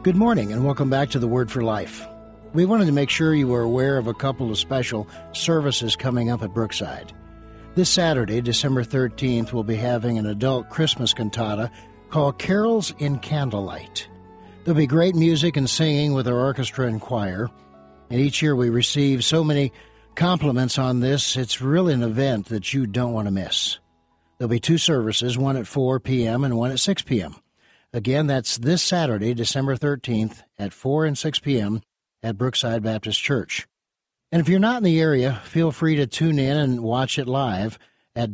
Good morning and welcome back to the Word for Life. We wanted to make sure you were aware of a couple of special services coming up at Brookside. This Saturday, December 13th, we'll be having an adult Christmas cantata called Carols in Candlelight. There'll be great music and singing with our orchestra and choir. And each year we receive so many compliments on this. It's really an event that you don't want to miss. There'll be two services, one at 4 p.m. and one at 6 p.m. Again, that's this Saturday, December 13th at 4 and 6 p.m. at Brookside Baptist Church. And if you're not in the area, feel free to tune in and watch it live at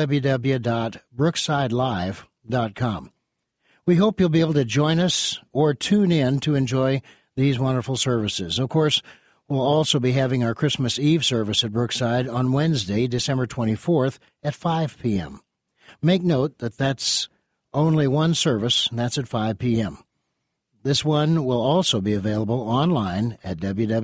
www.brooksidelive.com. We hope you'll be able to join us or tune in to enjoy these wonderful services. Of course, we'll also be having our Christmas Eve service at Brookside on Wednesday, December 24th at 5 p.m. Make note that that's only one service, and that's at 5 p.m. This one will also be available online at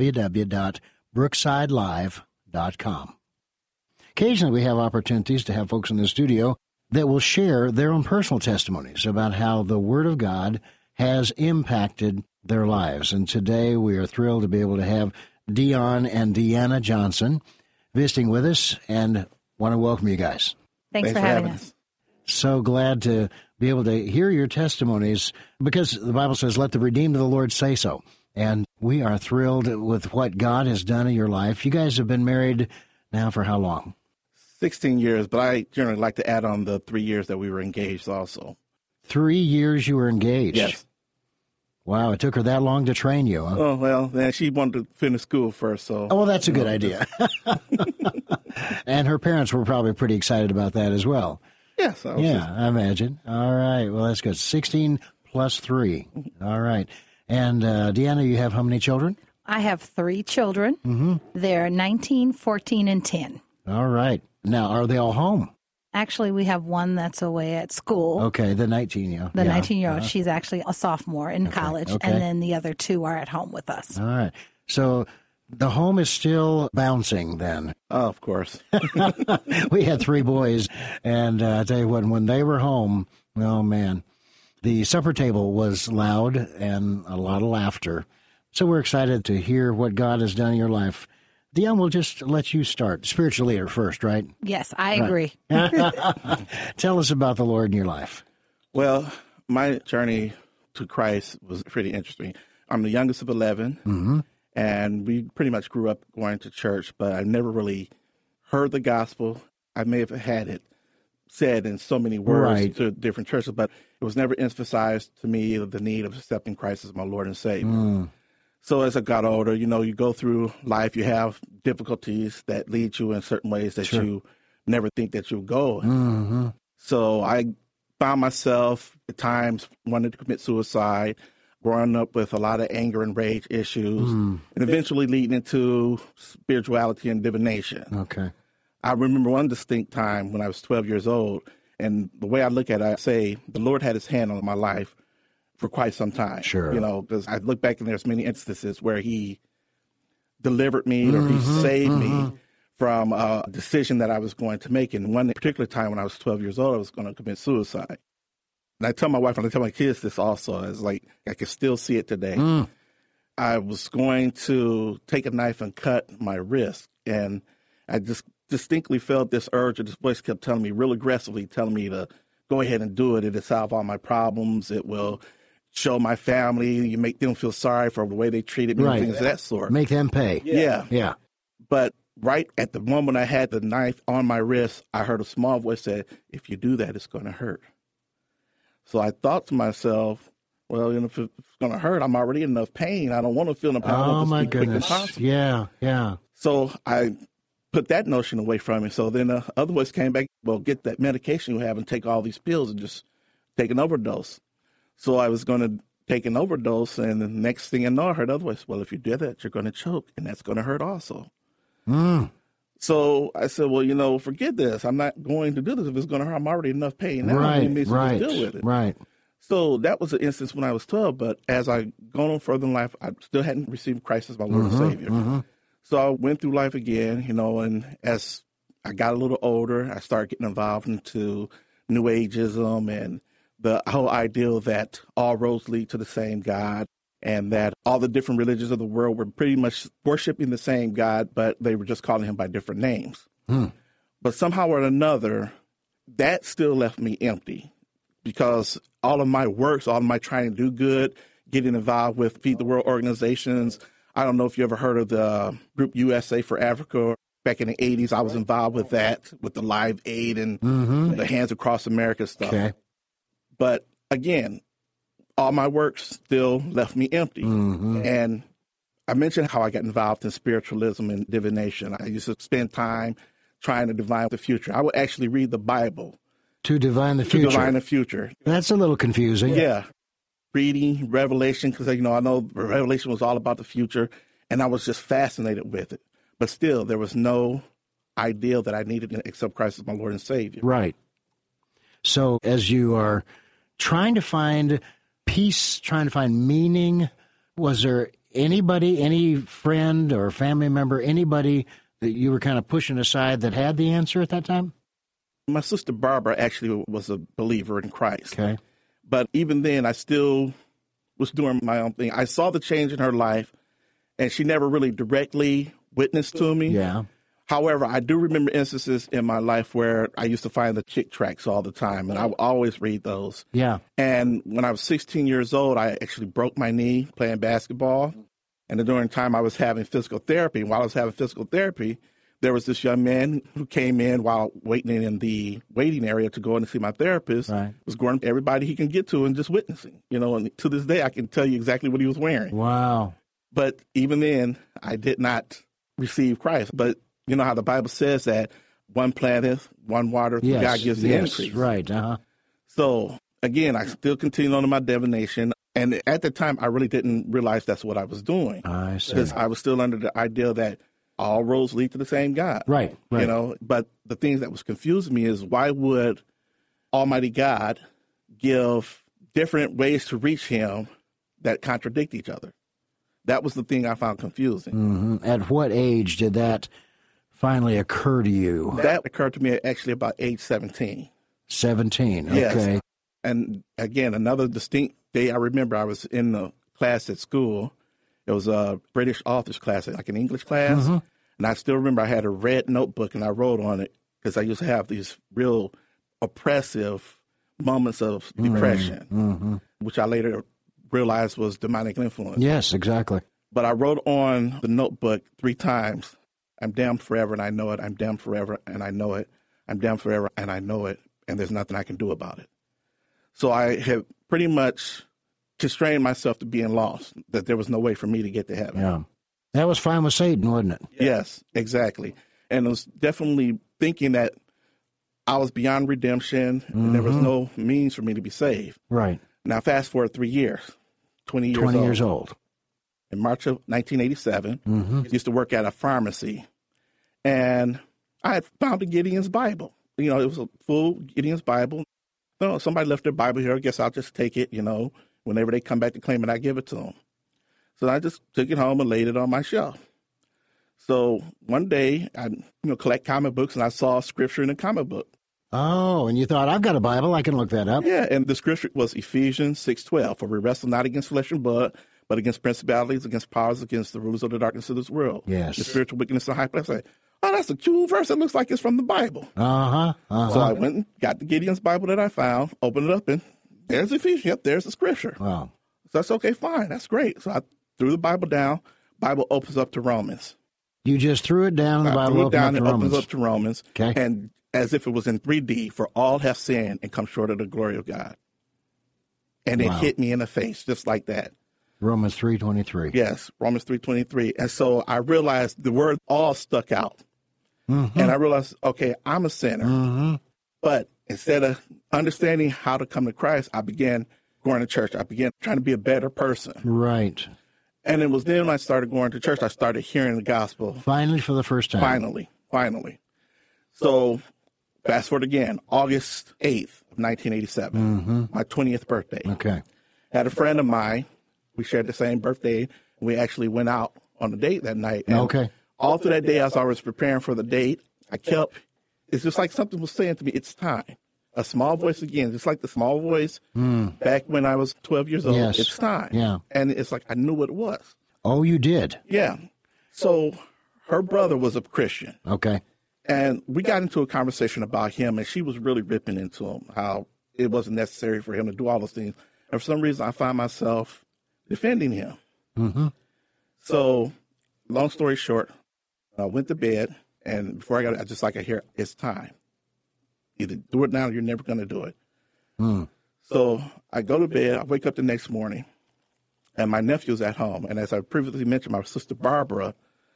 www.brooksidelive.com. Occasionally, we have opportunities to have folks in the studio that will share their own personal testimonies about how the Word of God has impacted their lives. And today, we are thrilled to be able to have Dion and Deanna Johnson visiting with us, and want to welcome you guys. Thanks for having us. So glad to be able to hear your testimonies, because the Bible says, let the redeemed of the Lord say so. And we are thrilled with what God has done in your life. You guys have been married now for how long? 16 years, but I generally like to add on the 3 years that we were engaged also. 3 years you were engaged? Yes. Wow, it took her that long to train you, huh? Oh, well, then she wanted to finish school first, so... Oh, well, that's a good idea. And her parents were probably pretty excited about that as well. Yes. I imagine. All right. Well, that's good. 16 plus 3. All right. And Deanna, you have how many children? I have 3 children. Mm-hmm. They're 19, 14, and 10. All right. Now, are they all home? Actually, we have one that's away at school. Okay, the 19-year-old. The 19-year-old. She's actually a sophomore in college, and then the other 2 are at home with us. All right. So the home is still bouncing then. Oh, of course. We had 3 boys, and I tell you what, when they were home, oh, man, the supper table was loud and a lot of laughter. So we're excited to hear what God has done in your life. Dion, we'll just let you start. Spiritual leader first, right? Yes, I agree. Tell us about the Lord in your life. Well, my journey to Christ was pretty interesting. I'm the youngest of 11, and we pretty much grew up going to church, but I never really heard the gospel. I may have had it said in so many words to different churches, but it was never emphasized to me the need of accepting Christ as my Lord and Savior. So as I got older, you go through life, you have difficulties that lead you in certain ways that you never think that you'll go. So I found myself at times wanting to commit suicide, growing up with a lot of anger and rage issues, and eventually leading into spirituality and divination. Okay. I remember one distinct time when I was 12 years old, and the way I look at it, I say the Lord had his hand on my life for quite some time. Sure. Because I look back and there's many instances where he delivered me or he saved me from a decision that I was going to make. And one particular time when I was 12 years old, I was going to commit suicide. And I tell my wife and I tell my kids this also. It's like I can still see it today. I was going to take a knife and cut my wrist. And I just distinctly felt this urge, or this voice kept telling me real aggressively, telling me to go ahead and do it. It'll solve all my problems. It will show my family. You make them feel sorry for the way they treated me, things of that sort. Make them pay. Yeah. But right at the moment I had the knife on my wrist, I heard a small voice say, if you do that, it's going to hurt. So I thought to myself, well, if it's going to hurt, I'm already in enough pain. I don't want to feel the pain. Oh, my goodness. Yeah. So I put that notion away from me. So then the other voice came back, well, get that medication you have and take all these pills and just take an overdose. So I was going to take an overdose, and the next thing I know, I heard otherwise, well, if you do that, you're going to choke, and that's going to hurt also. So I said, well, forget this. I'm not going to do this. If it's going to hurt, I'm already in enough pain now. Right. Just deal with it. Right. So that was an instance when I was 12, but as I gone on further in life, I still hadn't received Christ as my Lord and Savior. So I went through life again, and as I got a little older, I started getting involved into New Ageism and the whole ideal that all roads lead to the same God. and that all the different religions of the world were pretty much worshiping the same God, but they were just calling him by different names. But somehow or another, that still left me empty, because all of my works, all of my trying to do good, getting involved with Feed the World organizations. I don't know if you ever heard of the group USA for Africa. Back in the 80s, I was involved with that, with the Live Aid and the Hands Across America stuff. Okay. But again, all my works still left me empty. And I mentioned how I got involved in spiritualism and divination. I used to spend time trying to divine the future. I would actually read the Bible. To divine the future. To divine the future. That's a little confusing. Yeah. Reading Revelation, because, I know Revelation was all about the future, and I was just fascinated with it. But still, there was no ideal that I needed to accept Christ as my Lord and Savior. Right. So as you are trying to find peace, trying to find meaning, was there anybody, any friend or family member, anybody that you were kind of pushing aside that had the answer at that time? My sister Barbara actually was a believer in Christ. Okay. But even then, I still was doing my own thing. I saw the change in her life, and she never really directly witnessed to me. Yeah. However, I do remember instances in my life where I used to find the chick tracts all the time, and I would always read those. Yeah. And when I was 16 years old, I actually broke my knee playing basketball. And during the time I was having physical therapy, and while I was having physical therapy, there was this young man who came in while waiting in the waiting area to go in and see my therapist. Right. Was going to everybody he can get to and just witnessing. And to this day, I can tell you exactly what he was wearing. Wow. But even then, I did not receive Christ. But you know how the Bible says that one planteth, one watereth, yes, God gives the increase. Right. So again, I still continued on in my divination. And at the time, I really didn't realize that's what I was doing. I see. Because I was still under the idea that all roads lead to the same God. Right. But the thing that was confusing me is, why would Almighty God give different ways to reach him that contradict each other? That was the thing I found confusing. At what age did that finally occur to you? That occurred to me actually about age 17. 17, okay. Yes. And again, another distinct day I remember, I was in the class at school. It was a British authors class, like an English class. And I still remember I had a red notebook and I wrote on it, because I used to have these real oppressive moments of depression, which I later realized was demonic influence. Yes, exactly. But I wrote on the notebook 3 times, I'm damned forever and I know it. I'm damned forever and I know it. I'm damned forever and I know it. And there's nothing I can do about it. So I had pretty much constrained myself to being lost, that there was no way for me to get to heaven. Yeah. That was fine with Satan, wasn't it? Yes, exactly. And it was definitely thinking that I was beyond redemption and there was no means for me to be saved. Right. Now, fast forward 3 years, 20 years old. 20 years old. In March of 1987, I used to work at a pharmacy, and I had found a Gideon's Bible. It was a full Gideon's Bible. Somebody left their Bible here. I guess I'll just take it, whenever they come back to claim it, I give it to them. So I just took it home and laid it on my shelf. So one day, I collect comic books, and I saw scripture in a comic book. Oh, and you thought, I've got a Bible, I can look that up. Yeah, and the scripture was Ephesians 6:12. For we wrestle not against flesh and blood, but against principalities, against powers, against the rulers of the darkness of this world. Yes. The spiritual wickedness in high place. I say, oh, that's a cool verse. It looks like it's from the Bible. So I went and got the Gideon's Bible that I found, opened it up, and there's Ephesians. Yep, there's the scripture. Wow. So that's okay, fine. That's great. So I threw the Bible down. Bible opens up to Romans. You just threw it down, and the Bible opens up to Romans. Okay. And as if it was in 3D, for all have sinned and come short of the glory of God. And it hit me in the face just like that. Romans 3:23. Yes, Romans 3:23. And so I realized the word all stuck out. And I realized, okay, I'm a sinner. But instead of understanding how to come to Christ, I began going to church. I began trying to be a better person. Right. And it was then when I started going to church, I started hearing the gospel. Finally, for the first time. Finally. So fast forward again, August 8th of 1987, my 20th birthday. Okay. Had a friend of mine. We shared the same birthday. We actually went out on a date that night. And all through that day, as I was preparing for the date, it's just like something was saying to me, it's time. a small voice again, just like the small voice back when I was 12 years old. Yes. It's time. Yeah. And it's like I knew what it was. Oh, you did? Yeah. So her brother was a Christian. Okay. And we got into a conversation about him, and she was really ripping into him, how it wasn't necessary for him to do all those things. And for some reason, I find myself defending him. Mm-hmm. So, long story short, I went to bed, and before I got it, I hear, it's time. Either do it now or you're never going to do it. So I go to bed. I wake up the next morning, and my nephew's at home. And as I previously mentioned, my sister Barbara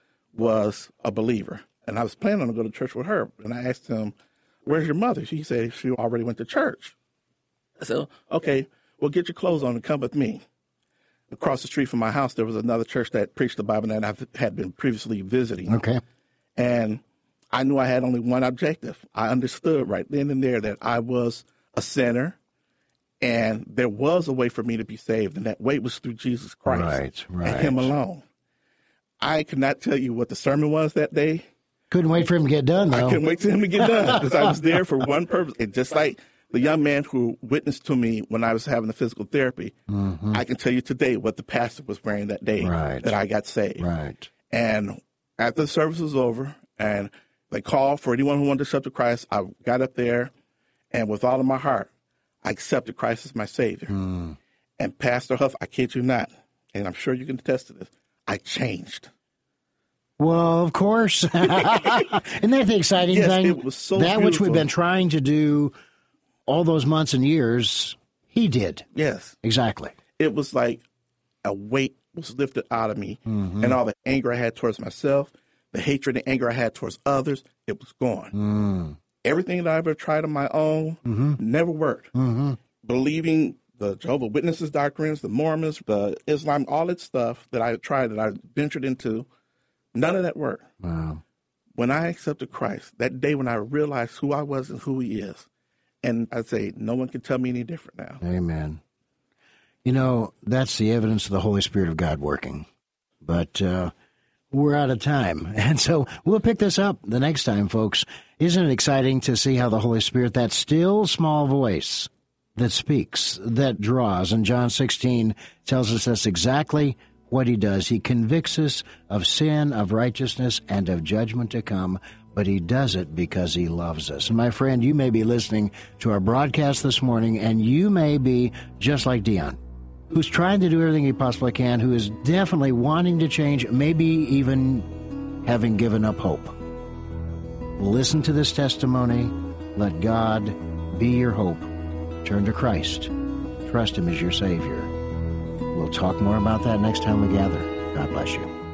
was a believer. And I was planning on going to church with her. And I asked him, where's your mother? She said she already went to church. I said, okay, well, get your clothes on and come with me. Across the street from my house, there was another church that preached the Bible that I had been previously visiting. Okay. And I knew I had only one objective. I understood right then and there that I was a sinner, and there was a way for me to be saved, and that way was through Jesus Christ and Him alone. I could not tell you what the sermon was that day. Couldn't wait for him to get done, though. I couldn't wait for him to get done because I was there for one purpose. And just like the young man who witnessed to me when I was having the physical therapy, I can tell you today what the pastor was wearing that day that I got saved. Right. And after the service was over and they called for anyone who wanted to accept the Christ, I got up there and with all of my heart, I accepted Christ as my Savior. And Pastor Huff, I kid you not, and I'm sure you can attest to this, I changed. Well, of course. Isn't that the exciting thing? It was so that beautiful. Which we've been trying to do all those months and years, he did. Yes. Exactly. It was like a weight was lifted out of me, and all the anger I had towards myself, the hatred and anger I had towards others, it was gone. Everything that I ever tried on my own never worked. Believing the Jehovah's Witnesses doctrines, the Mormons, the Islam, all that stuff that I tried, that I ventured into, none of that worked. Wow. When I accepted Christ, that day when I realized who I was and who He is, and I say, no one can tell me any different now. Amen. You know, that's the evidence of the Holy Spirit of God working. But we're out of time. And so we'll pick this up the next time, folks. Isn't it exciting to see how the Holy Spirit, that still small voice that speaks, that draws, and John 16 tells us that's exactly what He does. He convicts us of sin, of righteousness, and of judgment to come, but He does it because He loves us. And my friend, you may be listening to our broadcast this morning, and you may be just like Dion, who's trying to do everything he possibly can, who is definitely wanting to change, maybe even having given up hope. Listen to this testimony. Let God be your hope. Turn to Christ. Trust Him as your Savior. We'll talk more about that next time we gather. God bless you.